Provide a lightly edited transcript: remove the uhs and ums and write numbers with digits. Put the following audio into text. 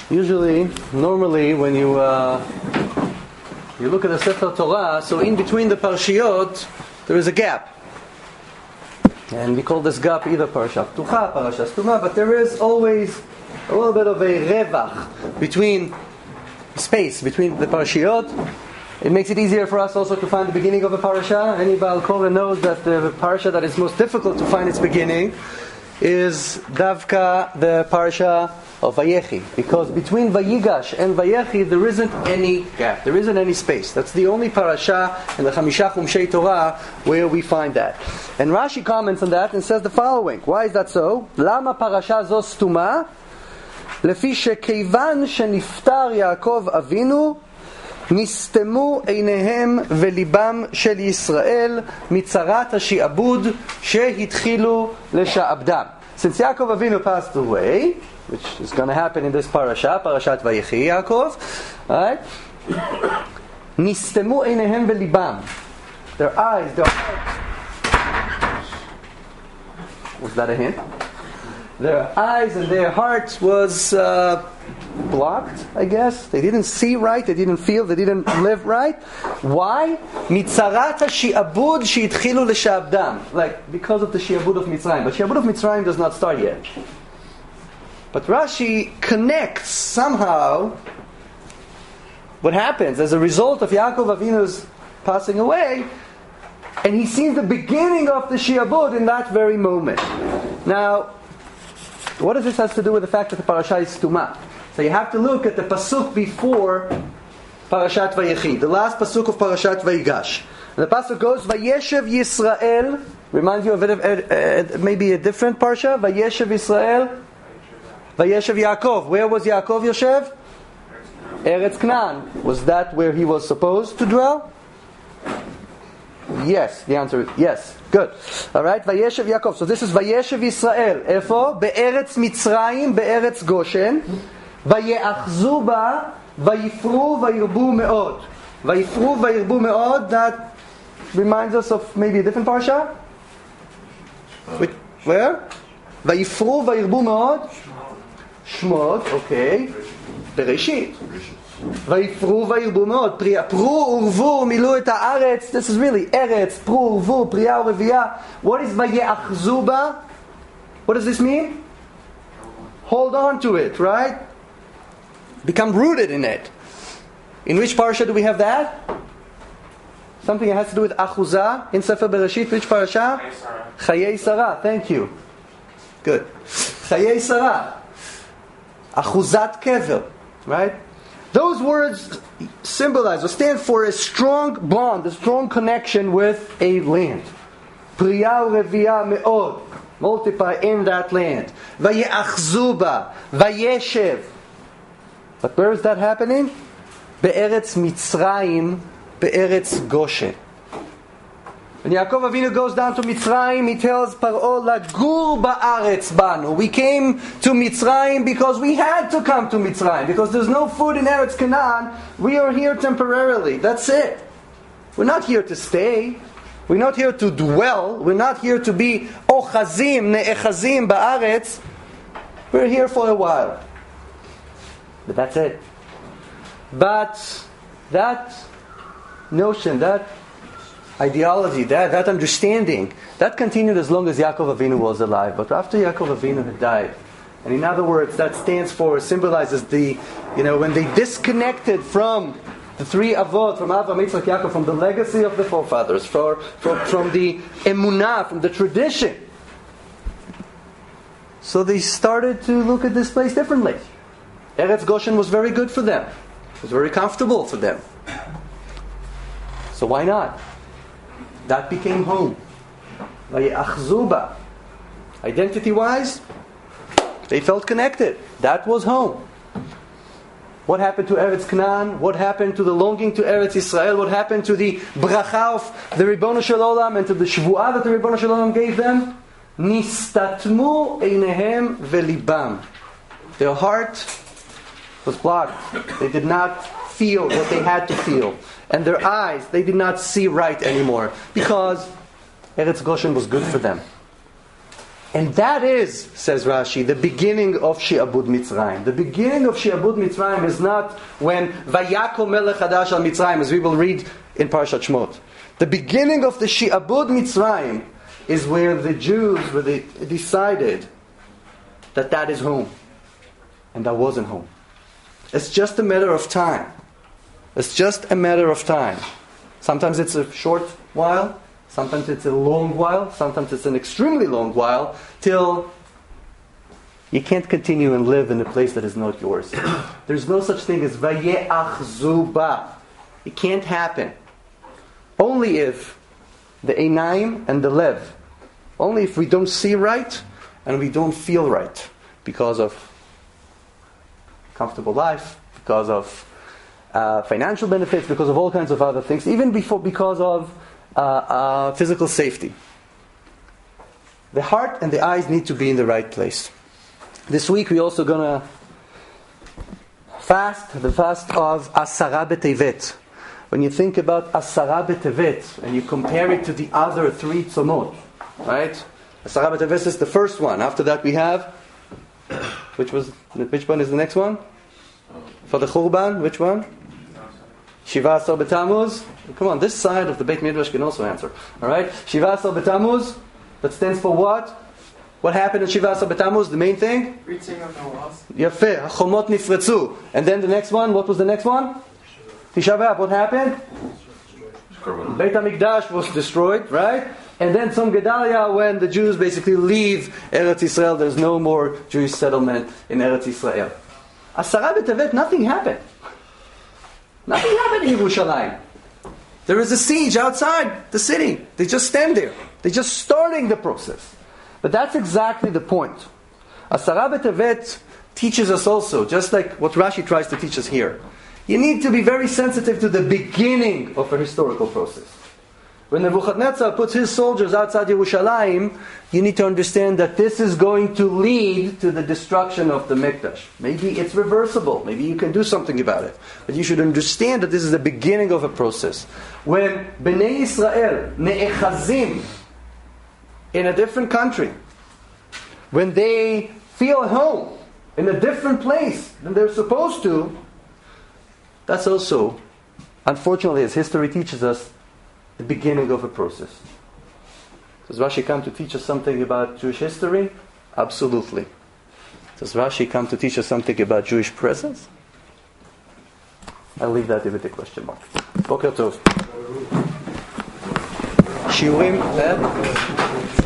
Normally, when you look at the Sefer Torah, so in between the Parshiyot, there is a gap. And we call this gap either Parashat Ptucha, Parashat Stuma, but there is always a little bit of a revach between space, between the Parashiyot. It makes it easier for us also to find the beginning of a parasha. Any Baal Korah knows that the parasha that is most difficult to find its beginning is Davka, the parasha of Vayechi. Because between Vayigash and Vayechi there isn't any gap, there isn't any space. That's the only parasha in the Chamisha Chumshei Torah where we find that. And Rashi comments on that and says the following. Why is that so? Lama parasha zo stuma? Lefi shekeivan sheniftar Yaakov Avinu נסתמו עיניהם וליבם של ישראל מצרת השעבוד שהתחילו לשעבדם. Since Yaakov Avinu passed away, which is going to happen in this parasha, Parashat Vayechi Yaakov, right? נסתמו עיניהם וליבם. Their eyes, their hearts. Was that a hint? Their eyes and their hearts was blocked, I guess. They didn't see right, they didn't feel, they didn't live right. Why? Mitzarat ha-shi'abud she'itchilu l'sha'abdam. Like, because of the shi'abud of Mitzrayim. But shi'abud of Mitzrayim does not start yet. But Rashi connects somehow what happens as a result of Yaakov Avinu's passing away, and he sees the beginning of the shi'abud in that very moment. Now, what does this have to do with the fact that the parasha is Stuma? So you have to look at the pasuk before Parashat Vayechi, the last pasuk of Parashat Vayigash. And the pasuk goes, Vayeshev Yisrael, remind you of maybe a different parsha, Vayeshev Yisrael, Vayeshev Yaakov. Where was Yaakov Yoshev? Eretz Canaan. Was that where he was supposed to dwell? Yes, the answer is yes. Good. Alright, Vayeshev Yaakov. So this is Vayeshev Yisrael. Efo? Be'eretz Mitzrayim, be'eretz Goshen. Vayeachzu ba, vayifru, vayirbu me'od. Vayifru, vayirbu me'od, that reminds us of maybe a different parsha? Where? Vayifru, vayirbu me'od? Shmot, okay. Bereshit. Vayifru, vayirbu me'od. Pru, urvu, milu et haaretz. This is really Eretz, Pru, urvu, Priya, Reviya. What is Vayeachzu ba? What does this mean? Hold on to it, right? Become rooted in it. In which parsha do we have that? Something that has to do with Achuzah in Sefer Bereshit. Which parasha? Chayei Sarah. Thank you. Good. Chayei Sarah. Achuzat Kever. Right? Those words symbolize or stand for a strong bond, a strong connection with a land. Priya Reviya Me'od. Multiply in that land. Vayeachzu ba. Vayeshev. But where is that happening? Be'eretz Mitzrayim, be'eretz Goshen. When Yaakov Avinu goes down to Mitzrayim, he tells Paro, Lagur ba'aretz banu. We came to Mitzrayim because we had to come to Mitzrayim. Because there's no food in Eretz Canaan, we are here temporarily. That's it. We're not here to stay. We're not here to dwell. We're not here to be ochazim, ne'echazim ba'aretz. We're here for a while. But that's it. But that notion, that ideology, that understanding, that continued as long as Yaakov Avinu was alive. But after Yaakov Avinu had died, and in other words, that stands for, symbolizes the, when they disconnected from the three avot, from Avraham, Yitzchak, Yaakov, from the legacy of the forefathers, from the emunah, from the tradition. So they started to look at this place differently. Eretz Goshen was very good for them. It was very comfortable for them. So why not? That became home. Vayeachzu ba. Identity-wise, they felt connected. That was home. What happened to Eretz Canaan? What happened to the longing to Eretz Israel? What happened to the bracha of the Ribono Shel Olam and to the Shvuah that the Ribono Shel Olam gave them? Nistatmu einehem velibam. Their heart was blocked. They did not feel what they had to feel. And their eyes, they did not see right anymore. Because Eretz Goshen was good for them. And that is, says Rashi, the beginning of Shi'abud Mitzrayim. The beginning of Shi'abud Mitzrayim is not when Vayakom Melech Hadash al Mitzrayim, as we will read in Parashat Shmot. The beginning of the Shi'abud Mitzrayim is where the Jews, where they decided that that is home. And that wasn't home. It's just a matter of time. It's just a matter of time. Sometimes it's a short while. Sometimes it's a long while. Sometimes it's an extremely long while. Till you can't continue and live in a place that is not yours. There's no such thing as Vaye'achzu ba. It can't happen. Only if the Einayim and the Lev. Only if we don't see right and we don't feel right. Because of comfortable life. Because of financial benefits. Because of all kinds of other things. Even because of physical safety. The heart and the eyes need to be in the right place. This week we're also going to fast, the fast of Asara B'Tevet. When you think about Asara B'Tevet and you compare it to the other 3 tzomot, right? Asara B'Tevet is the first one. After that we have, which one is the next one? For the Churban, which one? Shiva Asar B'Tammuz. Come on, this side of the Beit Midrash can also answer. Alright? Shiva Asar B'Tammuz. That stands for what? What happened in Shiva Asar B'Tammuz? The main thing? Reaching of the walls. Yafeh. HaChomot Nifretzu. And then the next one, what was the next one? Tisha B'Av. What happened? Beit HaMikdash was destroyed, right? And then Tzom Gedalia, when the Jews basically leave Eretz Yisrael, there's no more Jewish settlement in Eretz Yisrael. Asara B'Tevet, nothing happened. Nothing happened in Yerushalayim. There is a siege outside the city. They just stand there. They're just starting the process. But that's exactly the point. Asara B'Tevet teaches us also, just like what Rashi tries to teach us here. You need to be very sensitive to the beginning of a historical process. When Nebuchadnezzar puts his soldiers outside Yerushalayim, you need to understand that this is going to lead to the destruction of the Mikdash. Maybe it's reversible. Maybe you can do something about it. But you should understand that this is the beginning of a process. When Bnei Yisrael ne'echazim in a different country, when they feel at home in a different place than they're supposed to, that's also, unfortunately, as history teaches us, the beginning of a process. Does Rashi come to teach us something about Jewish history? Absolutely. Does Rashi come to teach us something about Jewish presence? I'll leave that with a question mark. Boker Tov. Shiurim.